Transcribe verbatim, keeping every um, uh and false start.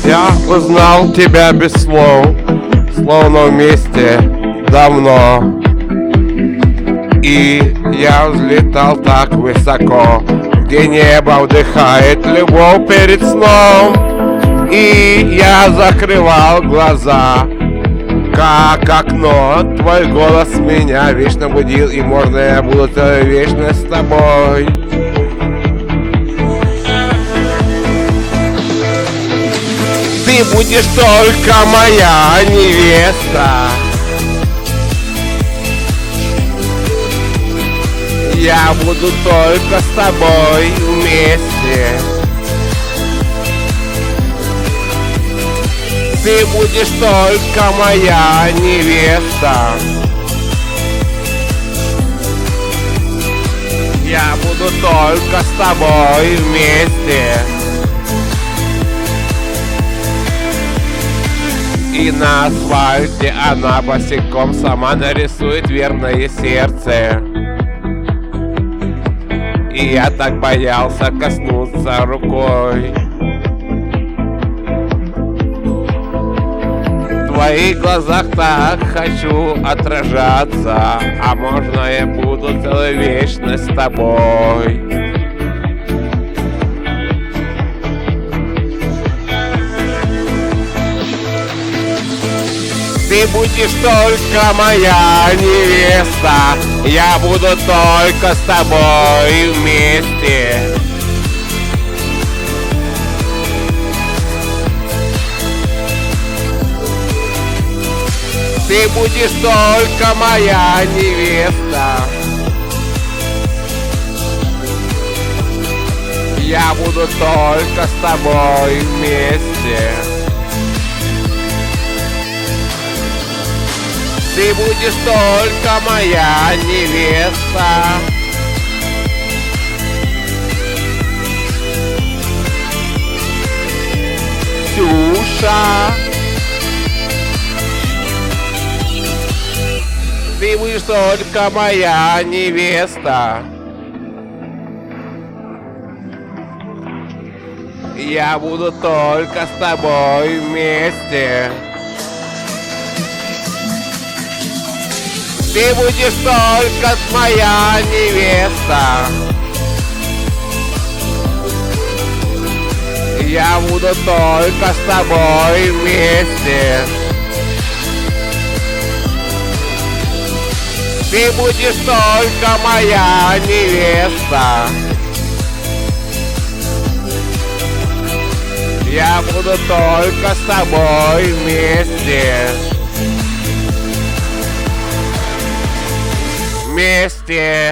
Я узнал тебя без слов, словно вместе давно. И я взлетал так высоко, где небо вдыхает любовь перед сном. И я закрывал глаза, как окно. Твой голос меня вечно будил, и можно я буду целую вечность с тобой. Ты будешь только моя невеста. Я буду только с тобой вместе. Ты будешь только моя невеста. Я буду только с тобой вместе. И на асфальте она босиком сама нарисует верное сердце. И я так боялся коснуться рукой. В твоих глазах так хочу отражаться, а можно я буду целую вечность с тобой. Ты будешь только моя невеста. Я буду только с тобой вместе. Ты будешь только моя невеста. Я буду только с тобой вместе. Ты будешь только моя невеста. Ксюша, ты будешь только моя невеста. Я буду только с тобой вместе. Ты будешь только моя невеста. Я буду только с тобой вместе. Ты будешь только моя невеста. Я буду только с тобой вместе. Вместе.